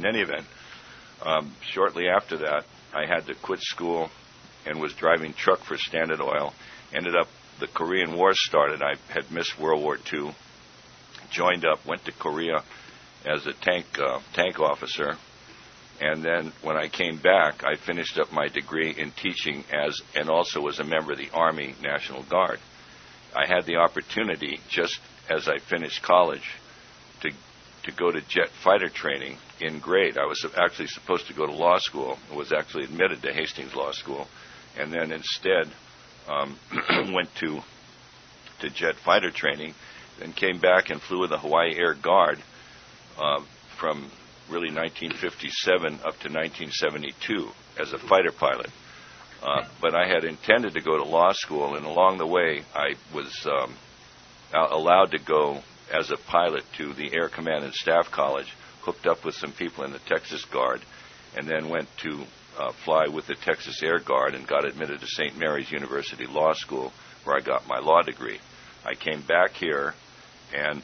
in any event, shortly after that, I had to quit school and was driving truck for Standard Oil. Ended up, the Korean War started. I had missed World War II. Joined up, went to Korea as a tank officer. And then when I came back, I finished up my degree in teaching and also as a member of the Army National Guard. I had the opportunity, just as I finished college, to go to jet fighter training in grade. I was actually supposed to go to law school. I was actually admitted to Hastings Law School, and then instead went to jet fighter training, then came back and flew with the Hawaii Air Guard from really 1957 up to 1972 as a fighter pilot. But I had intended to go to law school, and along the way I was allowed to go as a pilot to the Air Command and Staff College, hooked up with some people in the Texas Guard, and then went to fly with the Texas Air Guard and got admitted to St. Mary's University Law School, where I got my law degree. I came back here and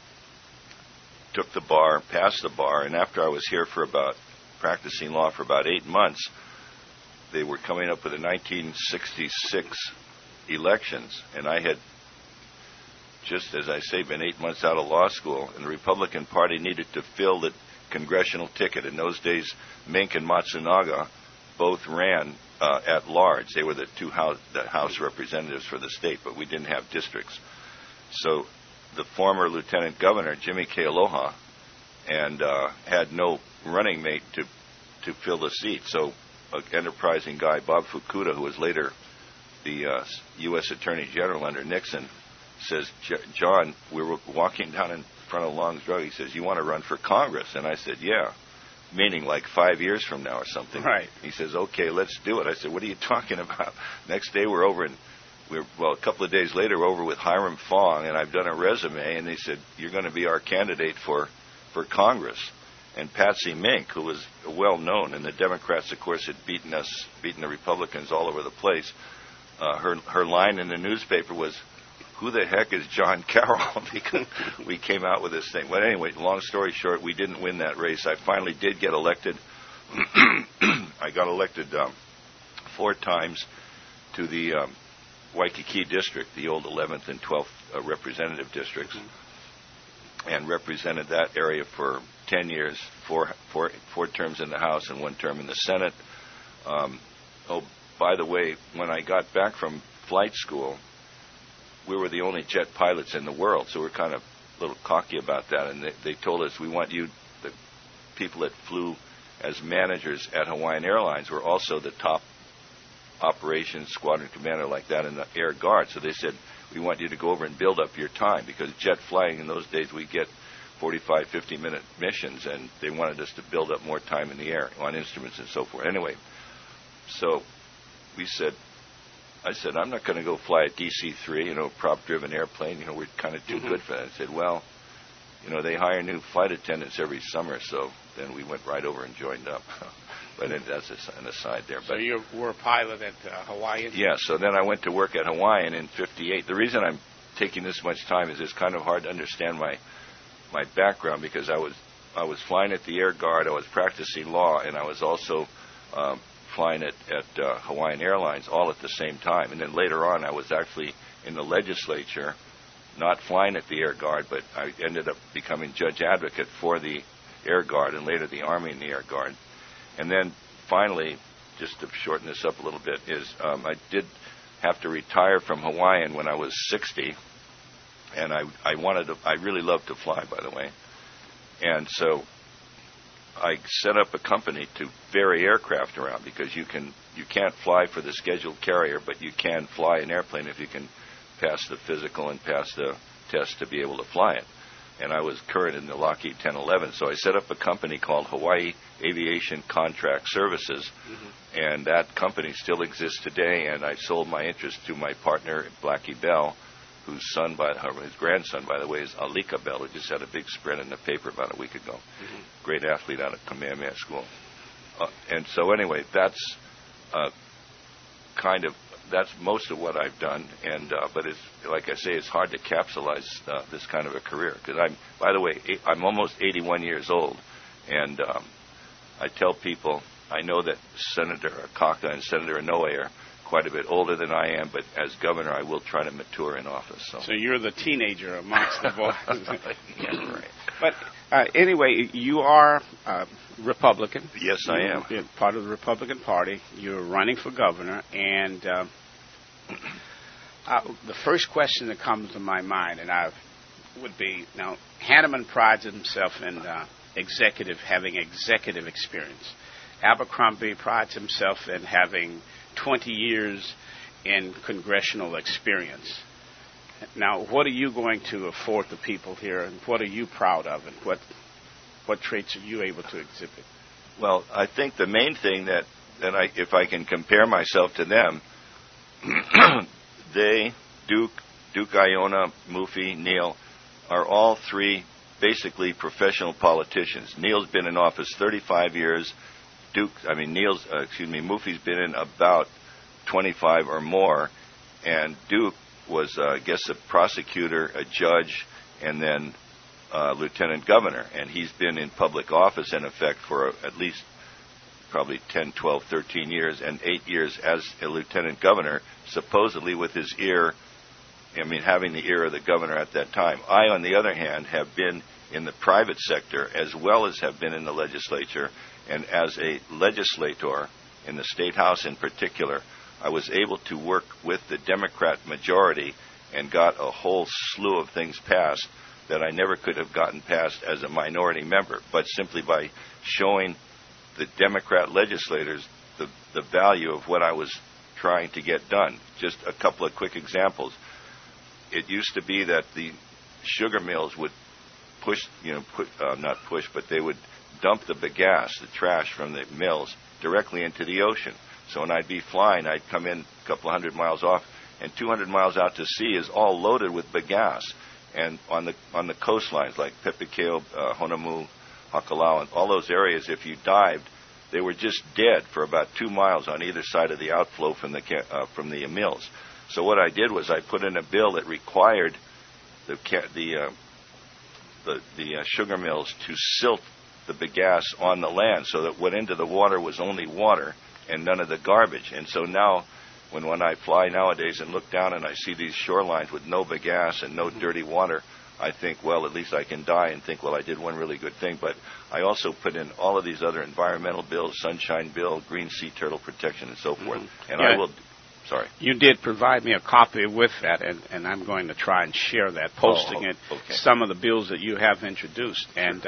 took the bar, passed the bar, and after I was here for practicing law for about 8 months, they were coming up with the 1966 elections, and I had, just as I say, been 8 months out of law school, and the Republican Party needed to fill the congressional ticket. In those days, Mink and Matsunaga both ran at large. They were the House representatives for the state, but we didn't have districts. So the former Lieutenant Governor, Jimmy K. Aloha, and had no running mate to fill the seat. So an enterprising guy, Bob Fukuda, who was later the U.S. Attorney General under Nixon, says, John, we were walking down in front of Long's Drug. He says, you want to run for Congress? And I said, yeah, meaning like 5 years from now or something. Right. He says, okay, let's do it. I said, what are you talking about? Next day we're over a couple of days later, we're over with Hiram Fong, and I've done a resume, and they said, you're going to be our candidate for Congress. And Patsy Mink, who was well known, and the Democrats, of course, had beaten the Republicans all over the place. Her line in the newspaper was, who the heck is John Carroll? Because we came out with this thing. But anyway, long story short, we didn't win that race. I finally did get elected. I got elected 4 times to the Waikiki district, the old 11th and 12th representative districts, and represented that area for 10 years, four terms in the House and 1 term in the Senate. By the way, when I got back from flight school, we were the only jet pilots in the world, so we're kind of a little cocky about that. And they told us, we want you, the people that flew as managers at Hawaiian Airlines were also the top operations squadron commander like that in the Air Guard. So they said, we want you to go over and build up your time, because jet flying in those days, we get 45, 50-minute missions, and they wanted us to build up more time in the air on instruments and so forth. Anyway, so I said, I'm not going to go fly a DC-3, prop-driven airplane. We're kind of too good for that. I said, well, they hire new flight attendants every summer, so then we went right over and joined up. But that's an aside there. So you were a pilot at Hawaiian? Yeah, so then I went to work at Hawaiian in 58. The reason I'm taking this much time is it's kind of hard to understand my background, because I was flying at the Air Guard, I was practicing law, and I was also flying at Hawaiian Airlines all at the same time. And then later on, I was actually in the legislature, not flying at the Air Guard, but I ended up becoming judge advocate for the Air Guard and later the Army and the Air Guard. And then finally, just to shorten this up a little bit, I did have to retire from Hawaiian when I was 60, and I really loved to fly, by the way. And so I set up a company to ferry aircraft around, because you can't fly for the scheduled carrier, but you can fly an airplane if you can pass the physical and pass the test to be able to fly it. And I was current in the Lockheed 1011, so I set up a company called Hawaii Aviation Contract Services, and that company still exists today, and I sold my interest to my partner, Blackie Bell, whose grandson, by the way, is Alika Bell, who just had a big spread in the paper about a week ago. Great athlete out of Kamehameha School. And so anyway, that's that's most of what I've done. And but it's, like I say, it's hard to capsulize this kind of a career, because by the way, I'm almost 81 years old, and I tell people, I know that Senator Akaka and Senator Inouye are quite a bit older than I am, but as governor, I will try to mature in office. So you're the teenager amongst the boys. Yeah, right. But anyway, you are Republican. Yes, I am. You're part of the Republican Party. You're running for governor, and the first question that comes to my mind, would be, now, Hanneman prides himself in having executive experience. Abercrombie prides himself in having 20 years in congressional experience. Now, what are you going to afford the people here, and what are you proud of, and what traits are you able to exhibit? Well, I think the main thing that if I can compare myself to them, Duke, Iona, Mufi, Neil, are all three basically professional politicians. Neil's been in office 35 years. Mufi's been in about 25 or more, and Duke was, I guess, a prosecutor, a judge, and then lieutenant governor. And he's been in public office, in effect, for at least probably 10, 12, 13 years, and 8 years as a lieutenant governor, supposedly with his having the ear of the governor at that time. I, on the other hand, have been in the private sector as well as have been in the legislature, and as a legislator in the State House in particular, I was able to work with the Democrat majority and got a whole slew of things passed that I never could have gotten passed as a minority member, but simply by showing the Democrat legislators the value of what I was trying to get done. Just a couple of quick examples. It used to be that the sugar mills would they would dump the bagasse, the trash from the mills, directly into the ocean. So when I'd be flying, I'd come in a couple of 100 miles off, and 200 miles out to sea is all loaded with bagasse. And on the coastlines like Pepikeo, Honamu, Hakalau, and all those areas, if you dived, they were just dead for about 2 miles on either side of the outflow from the mills. So what I did was I put in a bill that required the sugar mills to silt the bagasse on the land, so that what into the water was only water and none of the garbage. And so now, when I fly nowadays and look down and I see these shorelines with no bagasse and no dirty water, I think, well, at least I can die and think, well, I did one really good thing. But I also put in all of these other environmental bills, Sunshine Bill, Green Sea Turtle Protection, and so forth. And yeah. I will... Sorry. You did provide me a copy with that, and I'm going to try and share that, posting it, some of the bills that you have introduced. And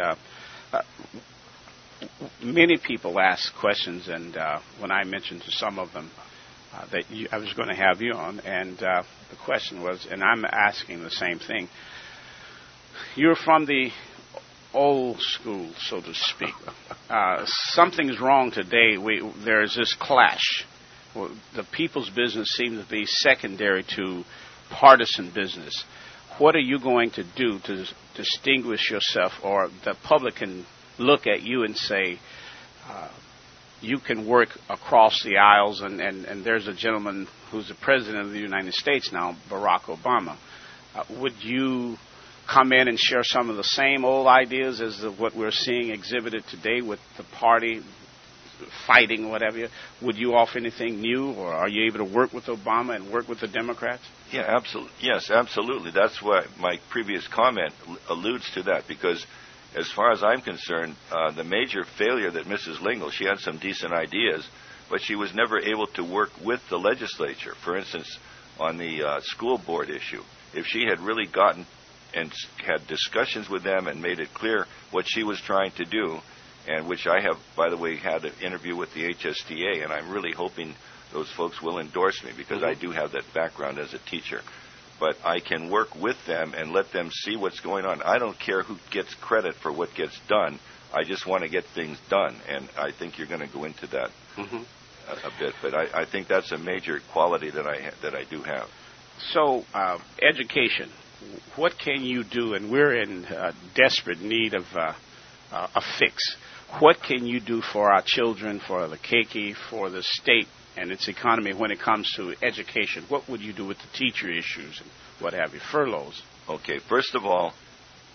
many people ask questions, and when I mentioned to some of them I was going to have you on, and the question was, and I'm asking the same thing, you're from the old school, so to speak. Something's wrong today. There's this clash. Well, the people's business seems to be secondary to partisan business. What are you going to do to distinguish yourself, or the public can look at you and say, you can work across the aisles, and there's a gentleman who's the president of the United States now, Barack Obama. Would you come in and share some of the same old ideas as what we're seeing exhibited today with the party fighting, whatever? Would you offer anything new, or are you able to work with Obama and work with the Democrats? Yeah, absolutely. Yes, absolutely. That's why my previous comment alludes to that, because as far as I'm concerned, the major failure that Mrs. Lingle, she had some decent ideas, but she was never able to work with the legislature. For instance, on the school board issue, if she had really gotten and had discussions with them and made it clear what she was trying to do, and which I have, by the way, had an interview with the HSTA, and I'm really hoping those folks will endorse me, because I do have that background as a teacher. But I can work with them and let them see what's going on. I don't care who gets credit for what gets done. I just want to get things done, and I think you're going to go into that a bit. But I think that's a major quality that I do have. So, education. What can you do? And we're in desperate need of a fix. What can you do for our children, for the Keiki, for the state and its economy when it comes to education? What would you do with the teacher issues and what have you, furloughs? Okay, first of all,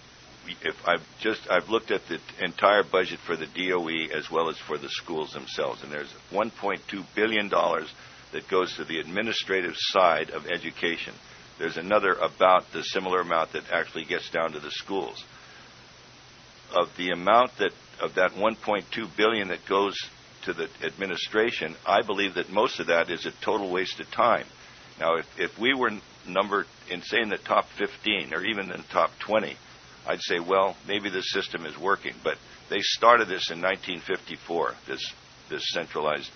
I've looked at the entire budget for the DOE as well as for the schools themselves, and there's $1.2 billion that goes to the administrative side of education. There's another about the similar amount that actually gets down to the schools. Of the amount of that $1.2 billion that goes to the administration, I believe that most of that is a total waste of time. Now, if we were numbered in, say, in the top 15 or even in the top 20, I'd say, well, maybe this system is working. But they started this in 1954, this centralized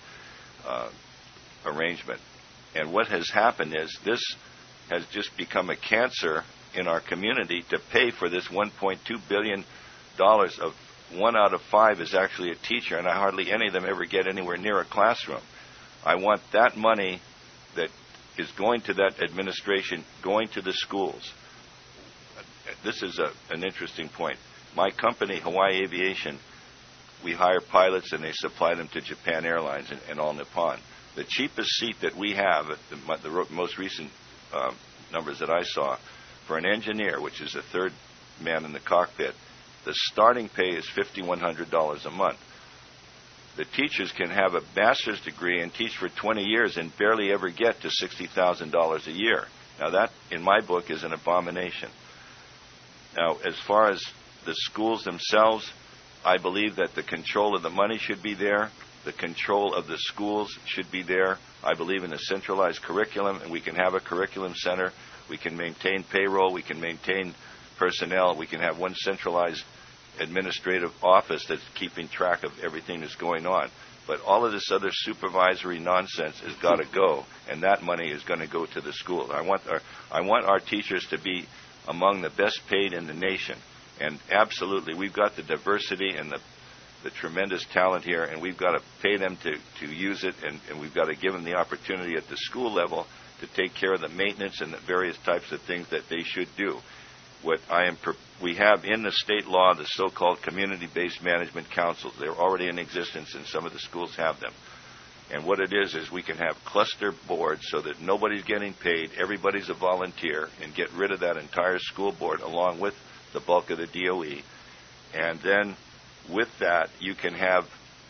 arrangement. And what has happened is this has just become a cancer in our community to pay for this $1.2 billion of 1 out of 5 is actually a teacher, and hardly any of them ever get anywhere near a classroom. I want that money that is going to that administration going to the schools. This is an interesting point. My company, Hawaii Aviation, we hire pilots and they supply them to Japan Airlines and All Nippon. The cheapest seat that we have, the most recent numbers that I saw, for an engineer, which is the third man in the cockpit, the starting pay is $5,100 a month. The teachers can have a master's degree and teach for 20 years and barely ever get to $60,000 a year. Now that, in my book, is an abomination. Now, as far as the schools themselves, I believe that the control of the money should be there. The control of the schools should be there. I believe in a centralized curriculum, and we can have a curriculum center. We can maintain payroll. We can maintain personnel. We can have one centralized administrative office that's keeping track of everything that's going on. But all of this other supervisory nonsense has got to go, and that money is going to go to the schools. I want our teachers to be among the best paid in the nation. And absolutely, we've got the diversity and the tremendous talent here, and we've got to pay them to use it, and we've got to give them the opportunity at the school level to take care of the maintenance and the various types of things that they should do. We have in the state law the so-called community-based management councils. They're already in existence, and some of the schools have them. And what it is we can have cluster boards so that nobody's getting paid, everybody's a volunteer, and get rid of that entire school board along with the bulk of the DOE. And then with that, you can have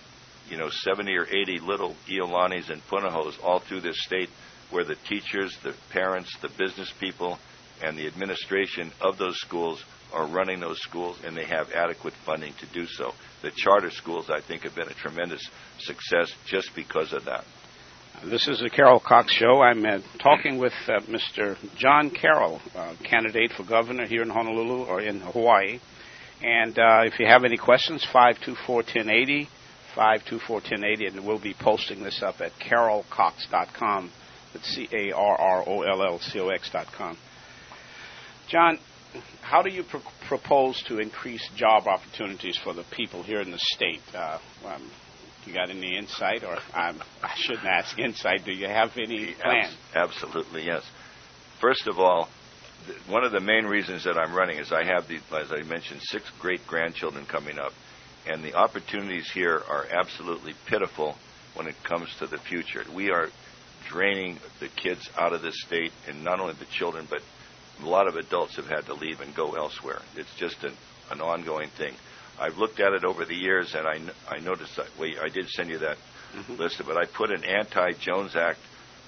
70 or 80 little Iolanis and Punahos all through this state where the teachers, the parents, the business people, and the administration of those schools are running those schools, and they have adequate funding to do so. The charter schools, I think, have been a tremendous success just because of that. This is the Carol Cox Show. I'm talking with Mr. John Carroll, candidate for governor here in Honolulu or in Hawaii. And if you have any questions, 524-1080, 524-1080, and we'll be posting this up at carolcox.com. That's CARROLLCOX.com. John, how do you propose to increase job opportunities for the people here in the state? You got any insight, or I shouldn't ask insight. Do you have any plan? Absolutely, yes. First of all, one of the main reasons that I'm running is I have, as I mentioned, 6 great-grandchildren coming up, and the opportunities here are absolutely pitiful when it comes to the future. We are draining the kids out of this state, and not only the children, but a lot of adults have had to leave and go elsewhere. It's just an ongoing thing. I've looked at it over the years, and I noticed that. I did send you that list, but I put an anti-Jones Act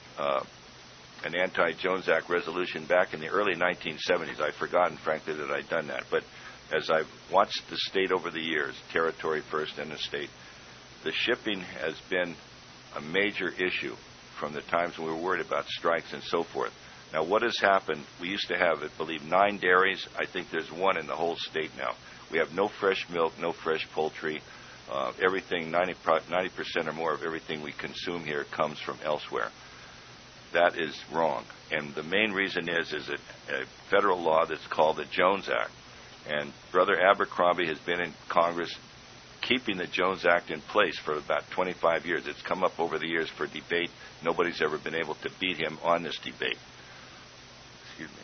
resolution back in the early 1970s. I've forgotten, frankly, that I'd done that. But as I've watched the state over the years, territory first and the state, the shipping has been a major issue from the times when we were worried about strikes and so forth. Now, what has happened, we used to have, I believe, 9 dairies. I think there's 1 in the whole state now. We have no fresh milk, no fresh poultry. Everything, 90% or more of everything we consume here comes from elsewhere. That is wrong. And the main reason is a federal law that's called the Jones Act. And Brother Abercrombie has been in Congress keeping the Jones Act in place for about 25 years. It's come up over the years for debate. Nobody's ever been able to beat him on this debate. Excuse me.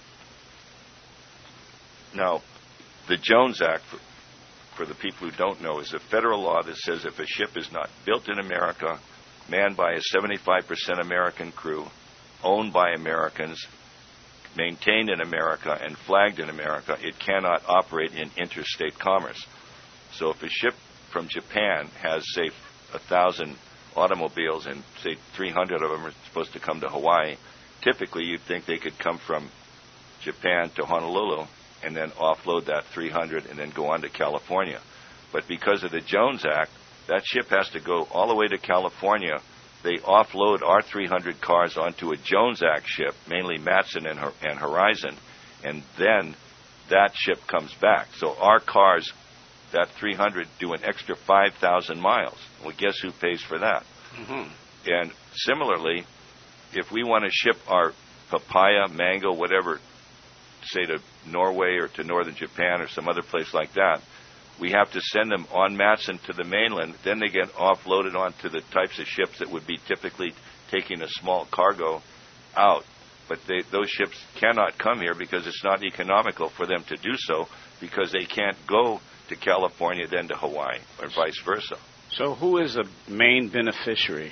Now, the Jones Act, for the people who don't know, is a federal law that says if a ship is not built in America, manned by a 75% American crew, owned by Americans, maintained in America and flagged in America, it cannot operate in interstate commerce. So if a ship from Japan has, say, 1,000 automobiles and, say, 300 of them are supposed to come to Hawaii, typically you'd think they could come from Japan to Honolulu and then offload that 300 and then go on to California. But because of the Jones Act, that ship has to go all the way to California. They offload our 300 cars onto a Jones Act ship, mainly Matson and Horizon, and then that ship comes back. So our cars, that 300, do an extra 5,000 miles. Well, guess who pays for that? Mm-hmm. And similarly, if we want to ship our papaya, mango, whatever, say to Norway or to northern Japan or some other place like that, we have to send them en masse to the mainland. Then they get offloaded onto the types of ships that would be typically taking a small cargo out. But those ships cannot come here because it's not economical for them to do so, because they can't go to California then to Hawaii or vice versa. So who is the main beneficiary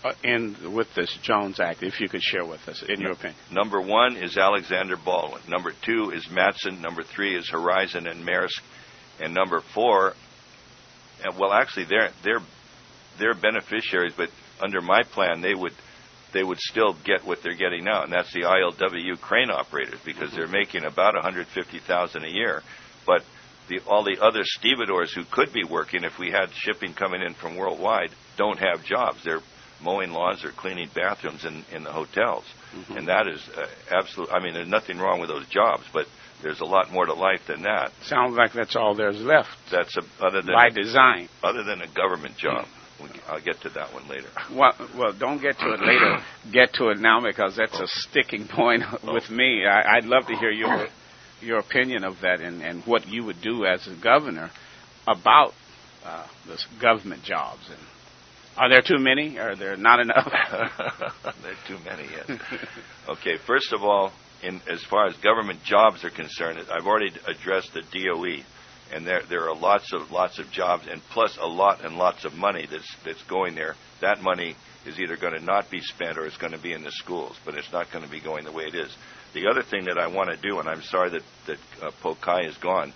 with this Jones Act, if you could share with us, in your opinion? Number 1 is Alexander Baldwin. Number 2 is Matson. Number 3 is Horizon and Maersk. And number 4, well, actually, they're beneficiaries, but under my plan, they would still get what they're getting now, and that's the ILWU crane operators, because they're making about $150,000 a year. But all the other stevedores who could be working if we had shipping coming in from worldwide don't have jobs. They're mowing lawns or cleaning bathrooms in the hotels, and that is absolute. I mean, there's nothing wrong with those jobs, but there's a lot more to life than that. Sounds like that's all there's left. That's other than by design. Other than a government job. I'll get to that one later. Well, don't get to it later. Get to it now, because that's a sticking point with me. I'd love to hear your opinion of that and what you would do as a governor about this government jobs. And are there too many? Are there not enough? There are too many, yes. Okay, first of all, as far as government jobs are concerned, I've already addressed the DOE, and there are lots of jobs, and plus a lot and lots of money that's going there. That money is either going to not be spent or it's going to be in the schools, but it's not going to be going the way it is. The other thing that I want to do, and I'm sorry that Pokai is gone,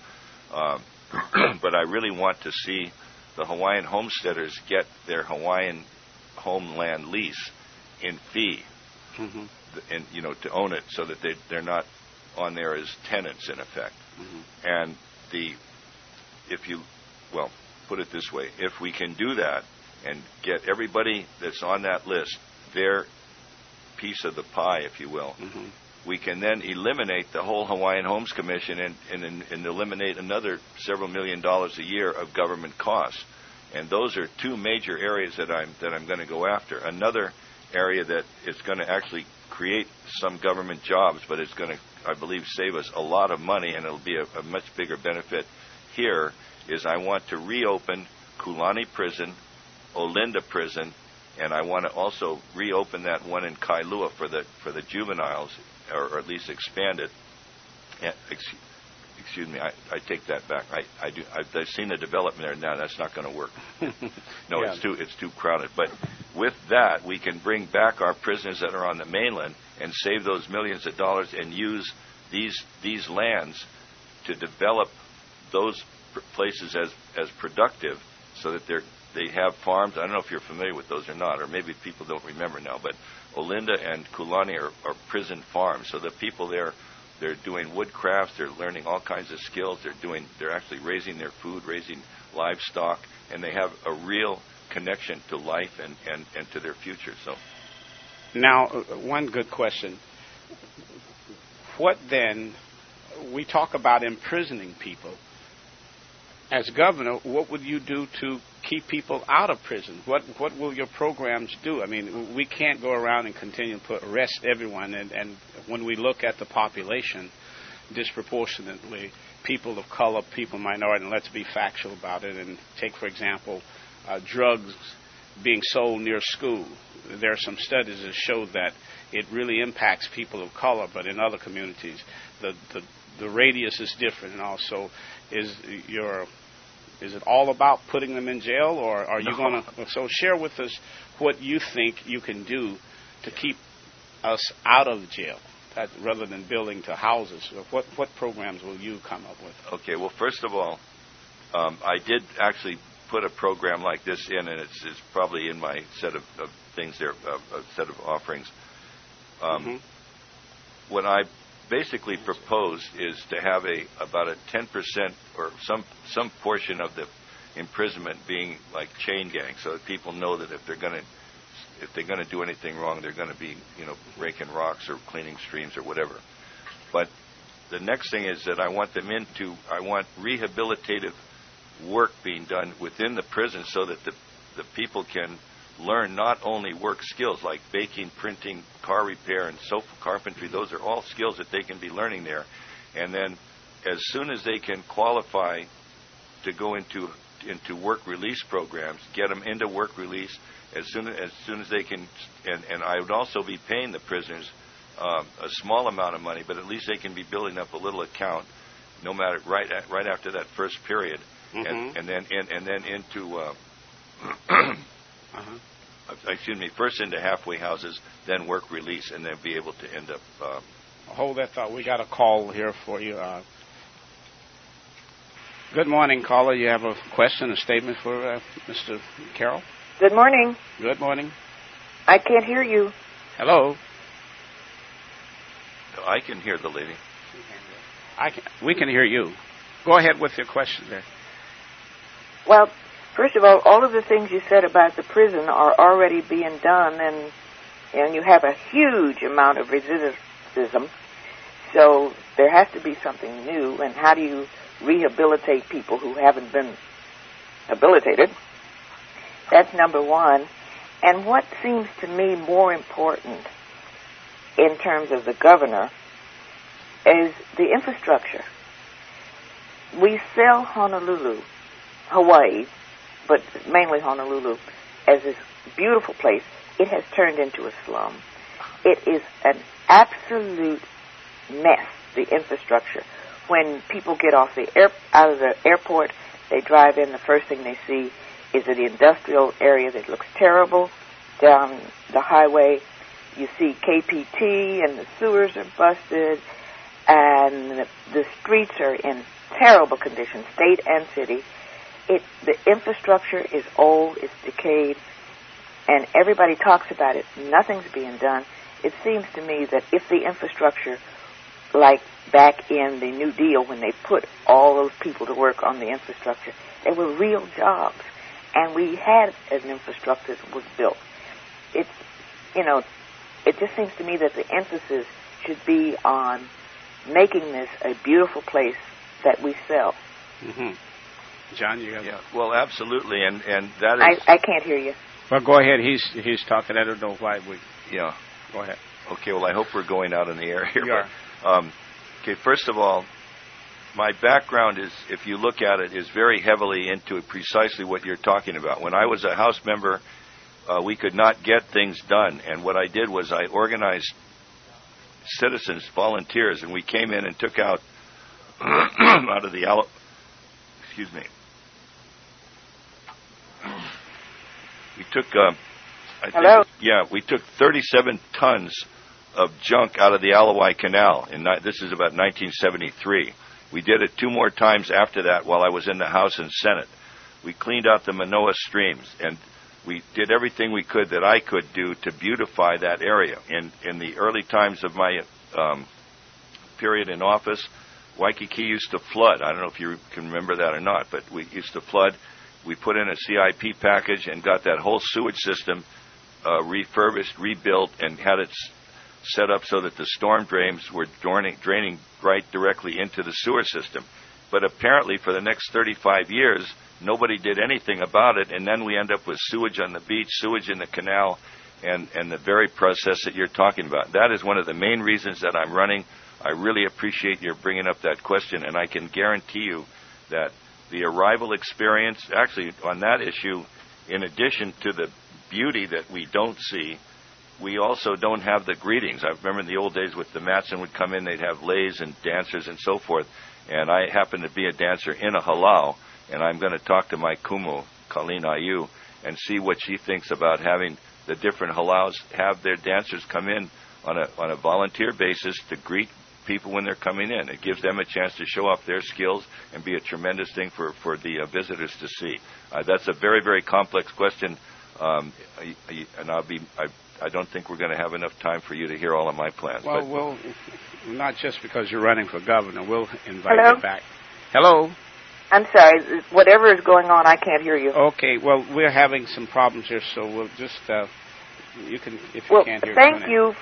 but I really want to see the Hawaiian homesteaders get their Hawaiian homeland lease in fee. Mm-hmm. And to own it, so that they're not on there as tenants in effect. Mm-hmm. And put it this way, if we can do that and get everybody that's on that list their piece of the pie, if you will, mm-hmm. we can then eliminate the whole Hawaiian Homes Commission and eliminate another several $1 million a year of government costs. And those are two major areas that I'm going to go after. Another area that is going to actually create some government jobs, but it's going to, I believe, save us a lot of money, and it'll be a much bigger benefit here, is I want to reopen Kulani Prison, Olinda Prison, and I want to also reopen that one in Kailua for the juveniles, or at least expand it. Excuse me, I take that back. I've seen the development there now. That's not going to work. No, yeah. It's too crowded. But with that, we can bring back our prisoners that are on the mainland and save those millions of dollars and use these lands to develop those places as productive, so that they have farms. I don't know if you're familiar with those or not, or maybe people don't remember now. But Olinda and Kulani are prison farms, so the people there. They're doing wood crafts. They're learning all kinds of skills. They're actually raising their food, raising livestock, and they have a real connection to life and to their future. So, now, one good question. What then? We talk about imprisoning people. As governor, what would you do to keep people out of prison? What will your programs do? I mean, we can't go around and continue to arrest everyone. And when we look at the population, disproportionately, people of color, people minority, and let's be factual about it. And take, for example, drugs being sold near school. There are some studies that show that it really impacts people of color, but in other communities, the radius is different. And also, is it all about putting them in jail, or are you going to? So share with us what you think you can do to keep us out of jail. rather than building to houses? What programs will you come up with? Okay, well, first of all, I did actually put a program like this in, and it's probably in my set of things there, a set of offerings. What I basically proposed is to have about a 10% or some portion of the imprisonment being like chain gang, so that people know that if they're going to do anything wrong, they're going to be, raking rocks or cleaning streams or whatever. But the next thing is that I want rehabilitative work being done within the prison, so that the people can learn not only work skills like baking, printing, car repair, and carpentry. Those are all skills that they can be learning there. And then as soon as they can qualify to go into work release programs, get them into work release as soon as they can. And I would also be paying the prisoners a small amount of money, but at least they can be building up a little account, no matter right after that first period, and then into first into halfway houses, then work release, and then be able to end up. Hold that thought. We got a call here for you. Good morning, caller. You have a question, a statement for Mr. Carroll? Good morning. Good morning. I can't hear you. Hello. I can hear the lady. We can hear you. Go ahead with your question there. Well, first of all of the things you said about the prison are already being done, and you have a huge amount of recidivism, so there has to be something new. And how do you rehabilitate people who haven't been habilitated? That's number one. And what seems to me more important in terms of the governor is the infrastructure. We sell Honolulu, Hawaii, but mainly Honolulu, as this beautiful place. It has turned into a slum. It is an absolute mess, the infrastructure. When people get off out of the airport, they drive in, the first thing they see is an industrial area that looks terrible. Down the highway, you see KPT, and the sewers are busted, and the streets are in terrible condition, state and city. The infrastructure is old, it's decayed, and everybody talks about it. Nothing's being done. It seems to me that if the infrastructure, like back in the New Deal when they put all those people to work on the infrastructure, they were real jobs, and we had an infrastructure that was built. It just seems to me that the emphasis should be on making this a beautiful place that we sell. John, you have well, absolutely, and that is. I can't hear you. Well, go ahead. He's talking. I don't know why we. Yeah. Go ahead. Okay. Well, I hope we're going out in the air here. You are. Okay. First of all, my background is, if you look at it, is very heavily into precisely what you're talking about. When I was a House member, we could not get things done, and what I did was I organized citizens, volunteers, and we came in and took out out of the excuse me. We took Hello? We took 37 tons of junk out of the Alawai Canal, and this is about 1973. We did it 2 more times after that while I was in the House and Senate. We cleaned out the Manoa streams, and we did everything we could that I could do to beautify that area. In the early times of my period in office, Waikiki used to flood. I don't know if you can remember that or not, but we used to flood. We put in a CIP package and got that whole sewage system refurbished, rebuilt, and had it set up so that the storm drains were draining right directly into the sewer system. But apparently for the next 35 years, nobody did anything about it, and then we end up with sewage on the beach, sewage in the canal, and the very process that you're talking about. That is one of the main reasons that I'm running. I really appreciate your bringing up that question, and I can guarantee you that the arrival experience, actually on that issue, in addition to the beauty that we don't see, we also don't have the greetings. I remember in the old days with the Matson would come in, they'd have leis and dancers and so forth, and I happen to be a dancer in a halau, and I'm going to talk to my kumu, Colleen Ayu, and see what she thinks about having the different halaus have their dancers come in on a volunteer basis to greet people when they're coming in. It gives them a chance to show off their skills and be a tremendous thing for the visitors to see. That's a very, very complex question, and I don't think we're going to have enough time for you to hear all of my plans. Well, not just because you're running for governor. We'll invite Hello? you back. Hello? I'm sorry. Whatever is going on, I can't hear you. Okay, well, we're having some problems here, so we'll just, you can, if you can't hear. Thank you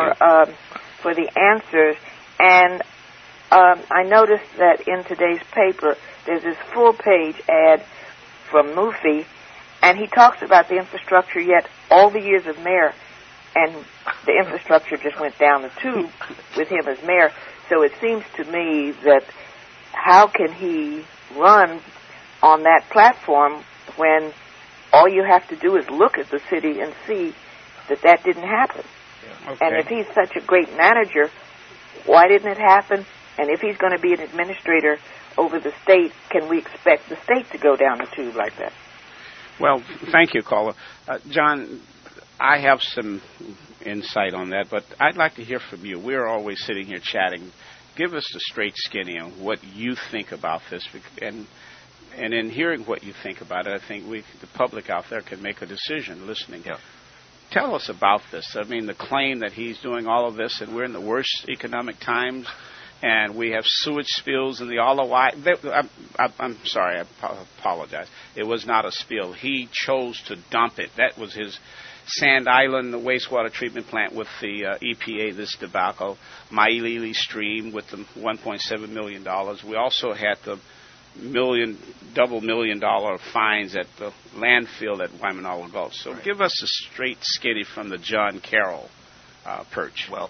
for the answers. And I noticed that in today's paper, there's this full-page ad from Mufi, and he talks about the infrastructure, yet all the years of mayor, and the infrastructure just went down the tube with him as mayor. So it seems to me that how can he run on that platform when all you have to do is look at the city and see that didn't happen? Yeah. Okay. And if he's such a great manager, why didn't it happen? And if he's going to be an administrator over the state, can we expect the state to go down the tube like that? Well, thank you, caller. John, I have some insight on that, but I'd like to hear from you. We're always sitting here chatting. Give us the straight skinny on what you think about this. And in hearing what you think about it, I think the public out there can make a decision listening. Yeah. Tell us about this. I mean, the claim that he's doing all of this, and we're in the worst economic times, and we have sewage spills in the Ottawa. I'm sorry, I apologize. It was not a spill. He chose to dump it. That was his Sand Island, the wastewater treatment plant with the EPA, this debacle. Mailili Stream with the $1.7 million. We also had the double million dollar fines at the landfill at Waimanalo Gulch. So give us a straight skinny from the John Carroll perch. Well,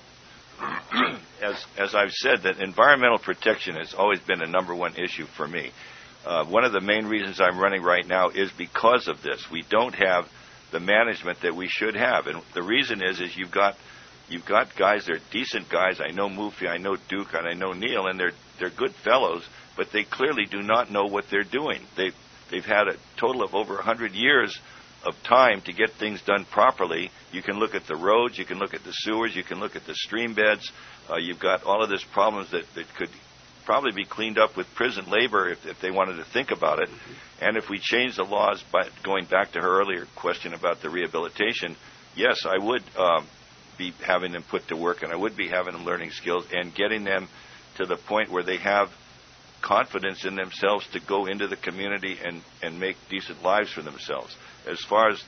as I've said, that environmental protection has always been a number one issue for me. One of the main reasons I'm running right now is because of this. We don't have the management that we should have, and the reason is you've got guys, they're decent guys. I know Mufi, I know Duke, and I know Neil, and they're good fellows, but they clearly do not know what they're doing. They've had a total of over 100 years of time to get things done properly. You can look at the roads, you can look at the sewers, you can look at the stream beds. You've got all of this problems that could probably be cleaned up with prison labor if they wanted to think about it. And if we change the laws, by going back to her earlier question about the rehabilitation, yes, I would be having them put to work, and I would be having them learning skills and getting them to the point where they have confidence in themselves to go into the community and make decent lives for themselves. As far as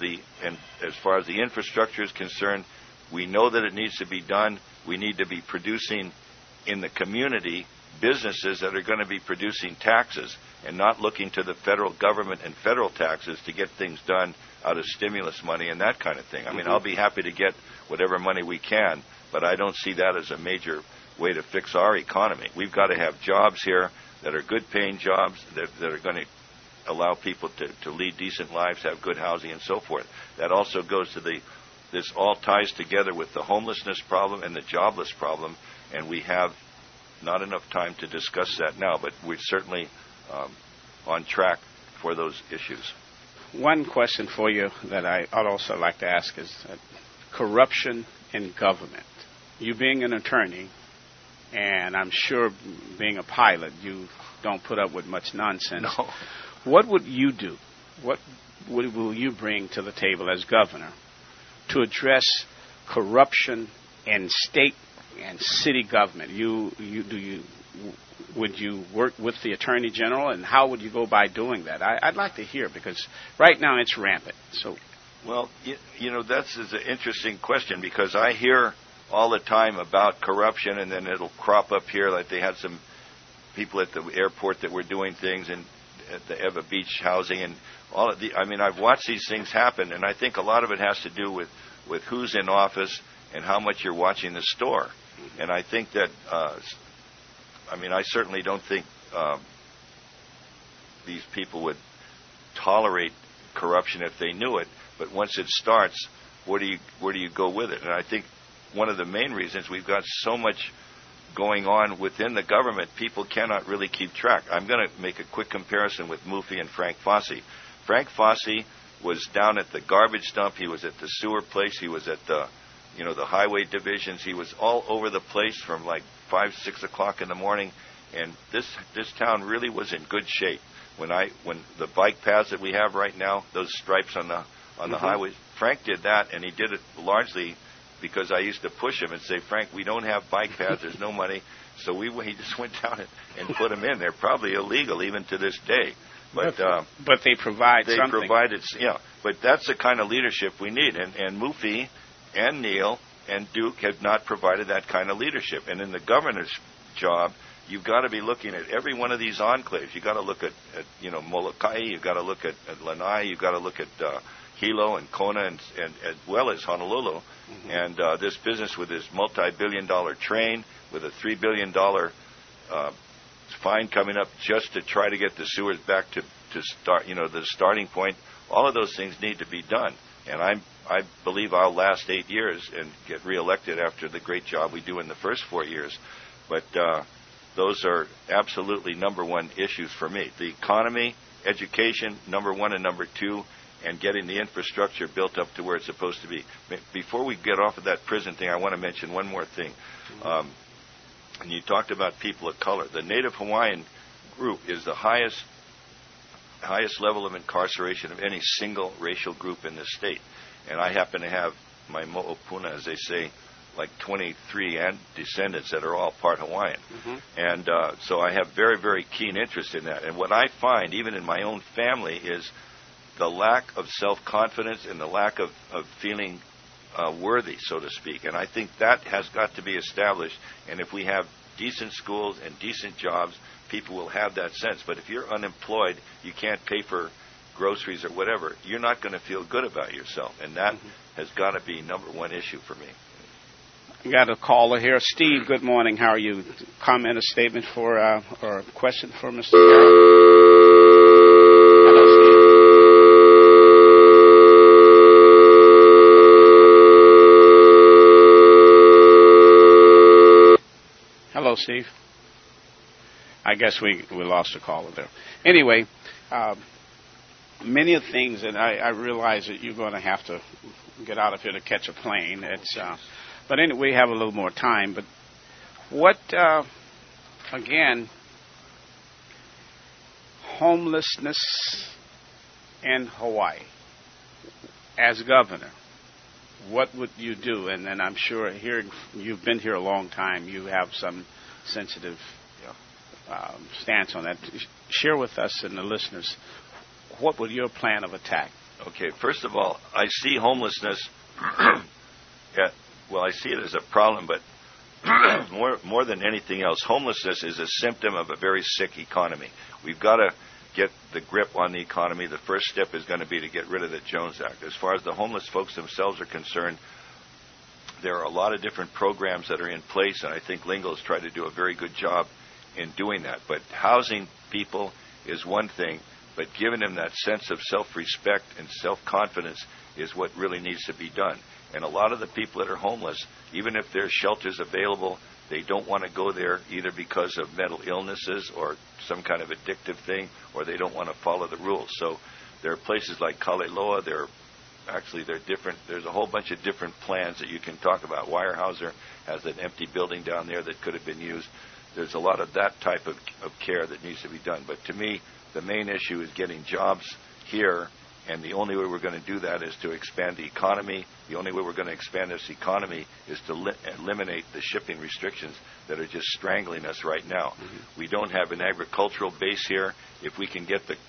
the infrastructure is concerned, we know that it needs to be done. We need to be producing in the community businesses that are going to be producing taxes and not looking to the federal government and federal taxes to get things done out of stimulus money and that kind of thing. I mean, I'll be happy to get whatever money we can, but I don't see that as a major way to fix our economy. We've got to have jobs here that are good-paying jobs that are going to allow people to lead decent lives, have good housing, and so forth. That also goes to this all ties together with the homelessness problem and the jobless problem, and we have not enough time to discuss that now, but we're certainly on track for those issues. One question for you that I'd also like to ask is corruption in government. You being an attorney, and I'm sure being a pilot, you don't put up with much nonsense. No. What would you do? What will you bring to the table as governor to address corruption in state and city government? Would you work with the Attorney General, and how would you go by doing that? I'd like to hear, because right now it's rampant. So, well, that's an interesting question, because I hear all the time about corruption, and then it'll crop up here, like they had some people at the airport that were doing things at the Eva Beach housing, and all of I've watched these things happen, and I think a lot of it has to do with who's in office and how much you're watching the store. And I think that, I certainly don't think these people would tolerate corruption if they knew it. But once it starts, where do you go with it? And I think one of the main reasons we've got so much going on within the government, people cannot really keep track. I'm going to make a quick comparison with Mufi and Frank Fossey. Frank Fossey was down at the garbage dump. He was at the sewer place. He was at the the highway divisions. He was all over the place from like 5, 6 o'clock in the morning, and this town really was in good shape. When the bike paths that we have right now, those stripes on the highways, Frank did that, and he did it largely because I used to push him and say, Frank, we don't have bike paths, there's no money, so he just went down and put them in. They're probably illegal even to this day. But they provide something. They provided, yeah. But that's the kind of leadership we need. And Mufi and Neil and Duke have not provided that kind of leadership. And in the governor's job, you've got to be looking at every one of these enclaves. You've got to look at Molokai. You've got to look at Lanai. You've got to look at Hilo and Kona and as well as Honolulu. Mm-hmm. And this business with this multi-billion-dollar train with a $3 billion fine coming up just to try to get the sewers back to start, the starting point. All of those things need to be done. And I believe I'll last 8 years and get reelected after the great job we do in the first 4 years. But those are absolutely number one issues for me. The economy, education, number one and number two, and getting the infrastructure built up to where it's supposed to be. Before we get off of that prison thing, I want to mention one more thing. And you talked about people of color. The Native Hawaiian group is the highest level of incarceration of any single racial group in this state. And I happen to have my mo'opuna, as they say, like 23 and descendants that are all part Hawaiian. Mm-hmm. And so I have very, very keen interest in that. And what I find, even in my own family, is the lack of self-confidence and the lack of feeling worthy, so to speak. And I think that has got to be established. And if we have decent schools and decent jobs, people will have that sense. But if you're unemployed, you can't pay for groceries or whatever, you're not going to feel good about yourself. And that has got to be number one issue for me. We got a caller here. Steve, good morning. How are you? Comment, a statement for, or a question for Mr. Garrett? Hello, Steve. Hello, Steve. I guess we lost a caller there. Anyway, many of the things, and I realize that you're going to have to get out of here to catch a plane. But anyway, we have a little more time. But what, again, homelessness in Hawaii, as governor, what would you do? And then I'm sure here you've been here a long time. You have some sensitive stance on that. Share with us and the listeners, what would your plan of attack? Okay, first of all, I see homelessness, I see it as a problem, but more than anything else, homelessness is a symptom of a very sick economy. We've got to get the grip on the economy. The first step is going to be to get rid of the Jones Act. As far as the homeless folks themselves are concerned, there are a lot of different programs that are in place, and I think Lingo's tried to do a very good job in doing that. But housing people is one thing, but giving them that sense of self-respect and self-confidence is what really needs to be done. And a lot of the people that are homeless, even if there's shelters available, they don't want to go there either because of mental illnesses or some kind of addictive thing, or they don't want to follow the rules. So there are places like Kaleloa. They're different. There's a whole bunch of different plans that you can talk about. Weyerhaeuser has an empty building down there that could have been used. There's a lot of that type of care that needs to be done. But to me, the main issue is getting jobs here, and the only way we're going to do that is to expand the economy. The only way we're going to expand this economy is to eliminate the shipping restrictions that are just strangling us right now. Mm-hmm. We don't have an agricultural base here. If we can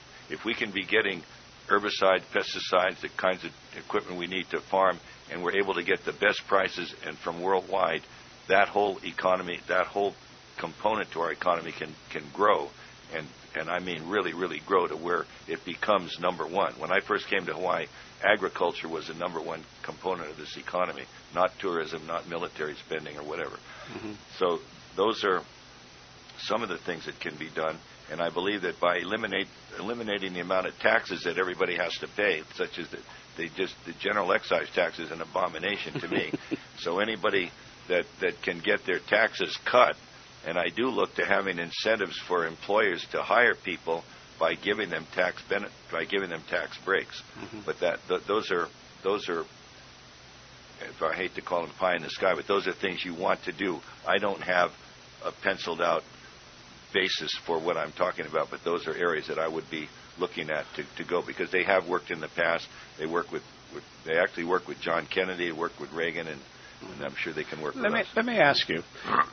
be getting herbicide, pesticides, the kinds of equipment we need to farm, and we're able to get the best prices and from worldwide, that whole economy, that whole component to our economy can grow, and I mean really, really grow to where it becomes number one. When I first came to Hawaii, agriculture was the number one component of this economy, not tourism, not military spending or whatever. Mm-hmm. So those are some of the things that can be done, and I believe that by eliminating the amount of taxes that everybody has to pay, such as the general excise tax is an abomination to me. So anybody that can get their taxes cut, and I do look to having incentives for employers to hire people by giving them tax breaks. Mm-hmm. But those are if I hate to call them pie in the sky, but those are things you want to do. I don't have a penciled out basis for what I'm talking about, but those are areas that I would be looking at to go, because they have worked in the past. They actually work with John Kennedy, they worked with Reagan, and I'm sure they can work with us. Let me ask you.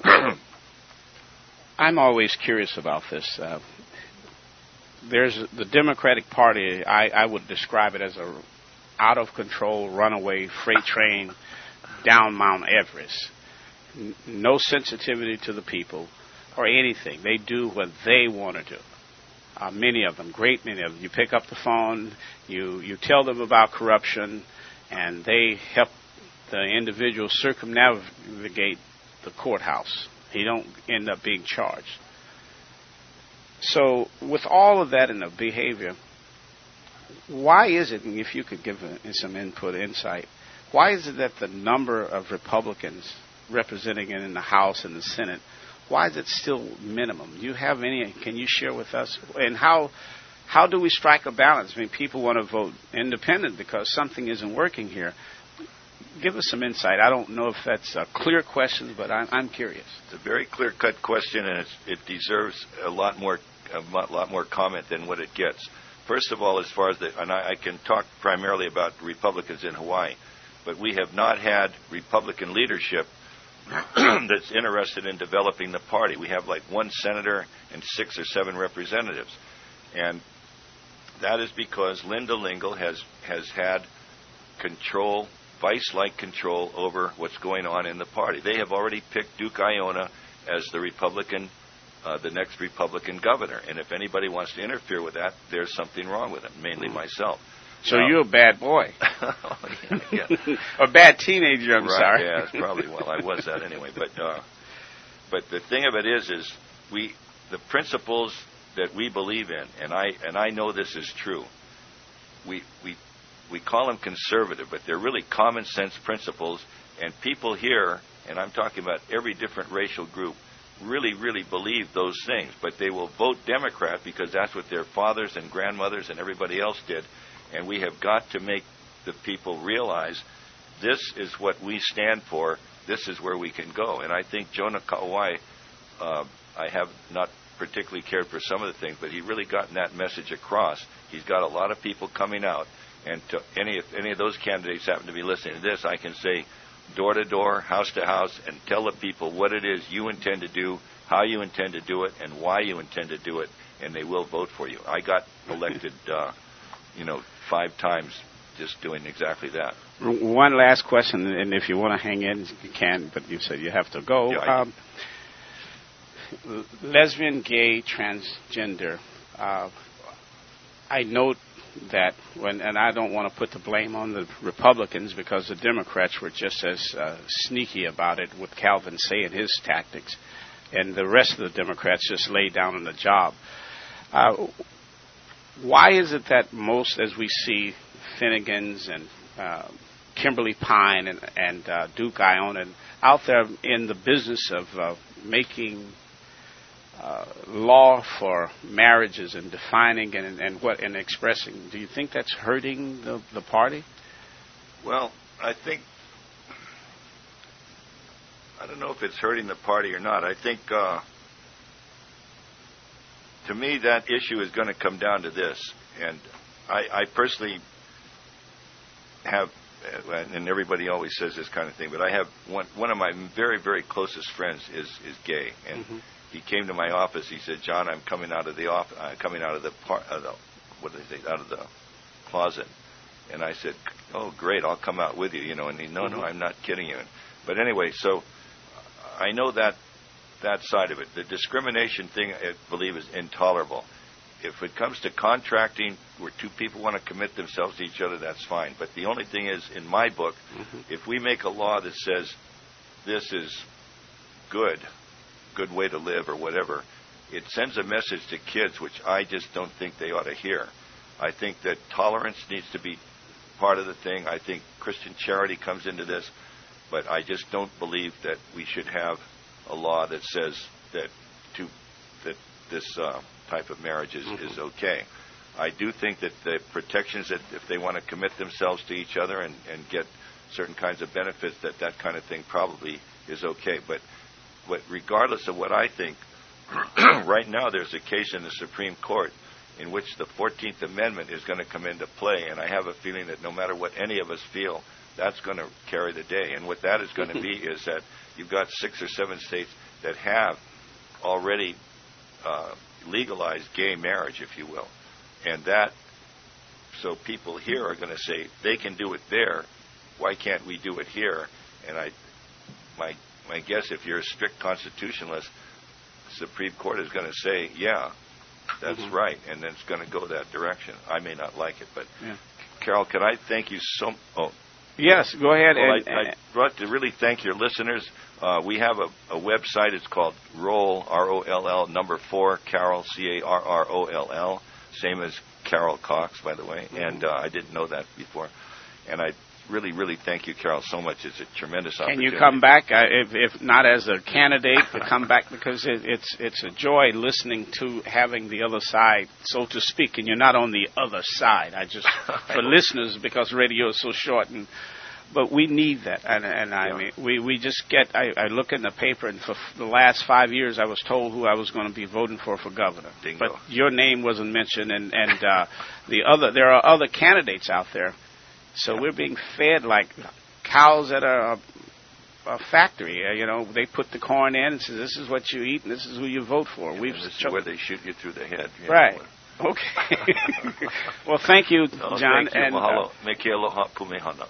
I'm always curious about this. There's the Democratic Party. I would describe it as a out of control runaway freight train down Mount Everest. No sensitivity to the people or anything. They do what they want to do. Many of them, great many of them. You pick up the phone, you tell them about corruption, and they help the individual circumnavigate the courthouse. He don't end up being charged. So with all of that in the behavior, why is it, and if you could give some insight, why is it that the number of Republicans representing it in the House and the Senate, why is it still minimum? Do you have any, can you share with us? And how do we strike a balance? I mean, people want to vote independent because something isn't working here. Give us some insight. I don't know if that's a clear question, but I'm curious. It's a very clear-cut question, and it deserves a lot more comment than what it gets. First of all, as far as and I can talk primarily about Republicans in Hawaii, but we have not had Republican leadership that's interested in developing the party. We have like one senator and 6 or 7 representatives, and that is because Linda Lingle has had control, vice-like control over what's going on in the party. They have already picked Duke Aiona as the next Republican governor, and if anybody wants to interfere with that, there's something wrong with it, mainly myself. So you're a bad boy. Yeah. A bad teenager, I'm sorry. Yeah, probably. Well, I was that anyway. But the thing of it is the principles that we believe in, and I know this is true. We call them conservative, but they're really common sense principles, and people here, and I'm talking about every different racial group, really, really believe those things, but they will vote Democrat because that's what their fathers and grandmothers and everybody else did. And we have got to make the people realize this is what we stand for. This is where we can go. And I think Jonah Kauai, I have not particularly cared for some of the things, but he really gotten that message across. He's got a lot of people coming out. And to any of those candidates happen to be listening to this, I can say door to door, house to house, and tell the people what it is you intend to do, how you intend to do it, and why you intend to do it, and they will vote for you. I got elected 5 times just doing exactly that. One last question, and if you want to hang in, you can, but you said you have to go. Yeah, lesbian, gay, transgender. I note that and I don't want to put the blame on the Republicans because the Democrats were just as sneaky about it with Calvin Say and his tactics, and the rest of the Democrats just laid down on the job. Why is it that most, as we see Finnegans and Kimberly Pine and Duke Aiona out there in the business of making law for marriages and defining and expressing, do you think that's hurting the party? Well, I don't know if it's hurting the party or not. I think to me, that issue is going to come down to this, and I personally have, and everybody always says this kind of thing, but I have one of my very, very closest friends is gay, and he came to my office. He said, "John, I'm coming out of the closet," and I said, "Oh, great, I'll come out with you," And he, no, I'm not kidding you. But anyway, so I know that side of it. The discrimination thing, I believe, is intolerable. If it comes to contracting where 2 people want to commit themselves to each other, that's fine. But the only thing is, in my book, if we make a law that says this is good way to live or whatever, it sends a message to kids which I just don't think they ought to hear. I think that tolerance needs to be part of the thing. I think Christian charity comes into this, but I just don't believe that we should have a law that says that this type of marriage is okay. I do think that the protections that if they want to commit themselves to each other and get certain kinds of benefits, that kind of thing probably is okay. But regardless of what I think, right now there's a case in the Supreme Court in which the 14th Amendment is going to come into play, and I have a feeling that no matter what any of us feel, that's going to carry the day. And what that is going to be is that you've got 6 or 7 states that have already legalized gay marriage, if you will. And that, so people here are going to say, they can do it there, why can't we do it here? And my guess, if you're a strict constitutionalist, the Supreme Court is going to say, yeah, that's right, and then it's going to go that direction. I may not like it, but Carol, can I thank you so much? Oh. Yes, go ahead. Well, I brought to really thank your listeners. We have a website. It's called Roll, ROLL, number 4, Carol, CARROLL, same as Carol Cox, by the way, and I didn't know that before. And I really, really thank you, Carol, so much. It's a tremendous opportunity. Can you come back, if not as a candidate, to come back, because it's a joy listening to having the other side, so to speak, and you're not on the other side. For listeners, because radio is so short, but we need that. And I mean, we just get, I look in the paper, and for the last 5 years I was told who I was going to be voting for governor. Bingo. But your name wasn't mentioned, and there are other candidates out there. So we're being fed like cows at a factory. They put the corn in and say, this is what you eat and this is who you vote for. This is where they shoot you through the head. Right. Okay. Well, thank you, John. Thank you. Mahalo. Meke aloha pumehana.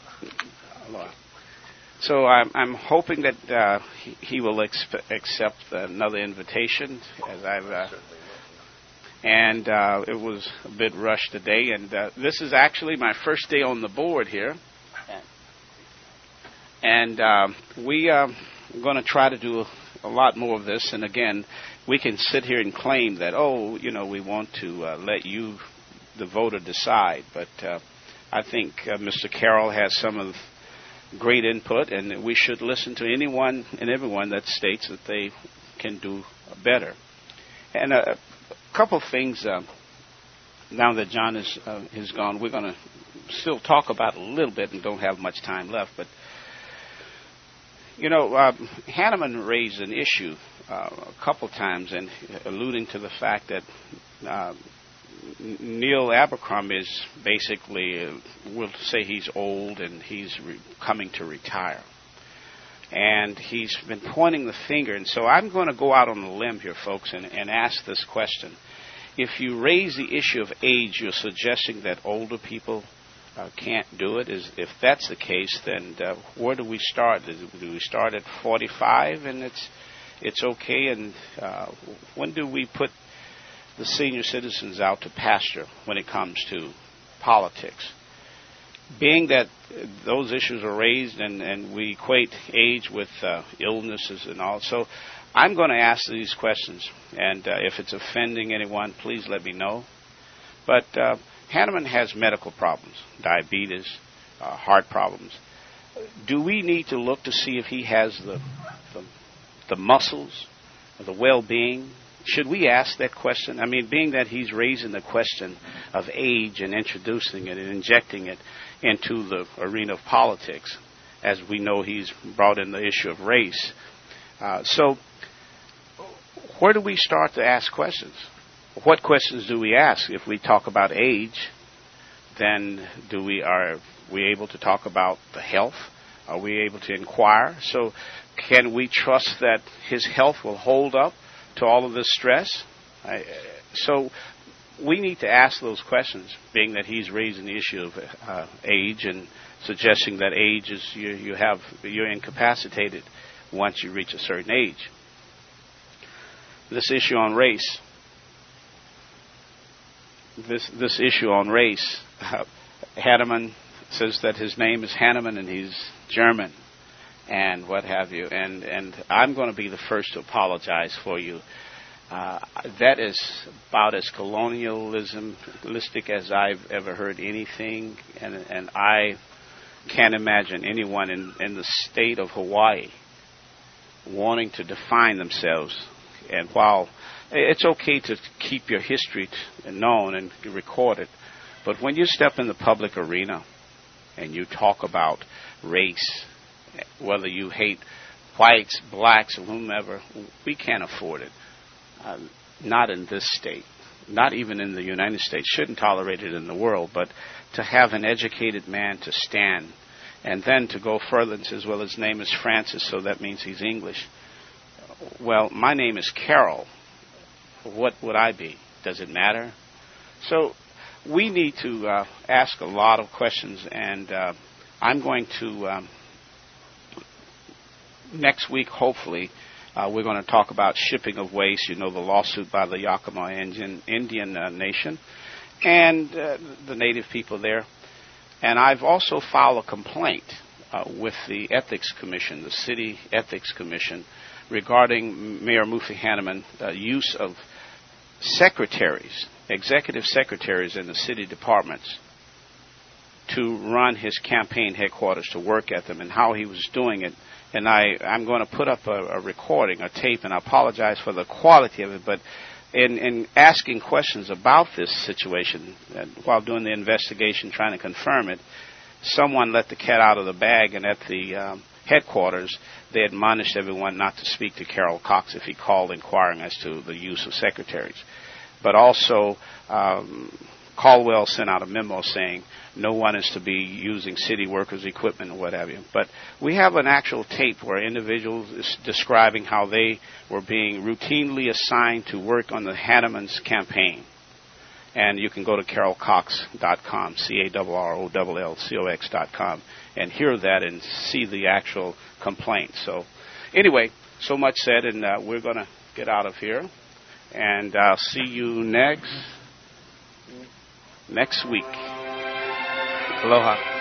So I'm hoping that he will accept another invitation, as I've... And it was a bit rushed today. And this is actually my first day on the board here. And we are going to try to do a lot more of this. And again, we can sit here and claim that, we want to let you, the voter, decide. But I think Mr. Carroll has some of great input, and we should listen to anyone and everyone that states that they can do better. And a couple of things, now that John is gone, we're going to still talk about a little bit and don't have much time left. But, Hanneman raised an issue a couple times, and alluding to the fact that Neil Abercrombie is basically, we'll say he's old and he's coming to retire. And he's been pointing the finger. And so I'm going to go out on a limb here, folks, and ask this question. If you raise the issue of age, you're suggesting that older people can't do it? If that's the case, then where do we start? Do we start at 45 and it's okay? And when do we put the senior citizens out to pasture when it comes to politics? Being that those issues are raised and we equate age with illnesses and all, so I'm going to ask these questions, and if it's offending anyone, please let me know. But Hanneman has medical problems, diabetes, heart problems. Do we need to look to see if he has the muscles, the well-being? Should we ask that question? I mean, being that he's raising the question of age and introducing it and injecting it into the arena of politics, as we know he's brought in the issue of race. So where do we start to ask questions? What questions do we ask? If we talk about age, then are we able to talk about the health? Are we able to inquire? So can we trust that his health will hold up to all of this stress? So we need to ask those questions, being that he's raising the issue of age and suggesting that age is you're incapacitated once you reach a certain age. This issue on race. This issue on race. Hanneman says that his name is Hanneman and he's German and what have you. And I'm going to be the first to apologize for you. That is about as colonialistic as I've ever heard anything. And I can't imagine anyone in the state of Hawaii wanting to define themselves. And while it's okay to keep your history known and recorded, but when you step in the public arena and you talk about race, whether you hate whites, blacks, or whomever, we can't afford it. Not in this state. Not even in the United States. Shouldn't tolerate it in the world. But to have an educated man to stand and then to go further and says, well, his name is Francis, so that means he's English. Well, my name is Carol. What would I be? Does it matter? So we need to ask a lot of questions, and I'm going to, next week, hopefully, we're going to talk about shipping of waste, the lawsuit by the Yakama Indian nation and the native people there. And I've also filed a complaint with the Ethics Commission, the City Ethics Commission, regarding Mayor Mufi Hanneman's use of secretaries, executive secretaries in the city departments to run his campaign headquarters, to work at them, and how he was doing it. And I'm going to put up a recording, a tape, and I apologize for the quality of it, but in asking questions about this situation, while doing the investigation, trying to confirm it, someone let the cat out of the bag, and at the headquarters, they admonished everyone not to speak to Carol Cox if he called inquiring as to the use of secretaries. But also, Caldwell sent out a memo saying no one is to be using city workers' equipment or what have you. But we have an actual tape where individuals is describing how they were being routinely assigned to work on the Hanneman's campaign. And you can go to carolcox.com, CARROLLCOX.com, and hear that and see the actual complaint. So anyway, so much said, and we're going to get out of here. And I'll see you next week. Aloha.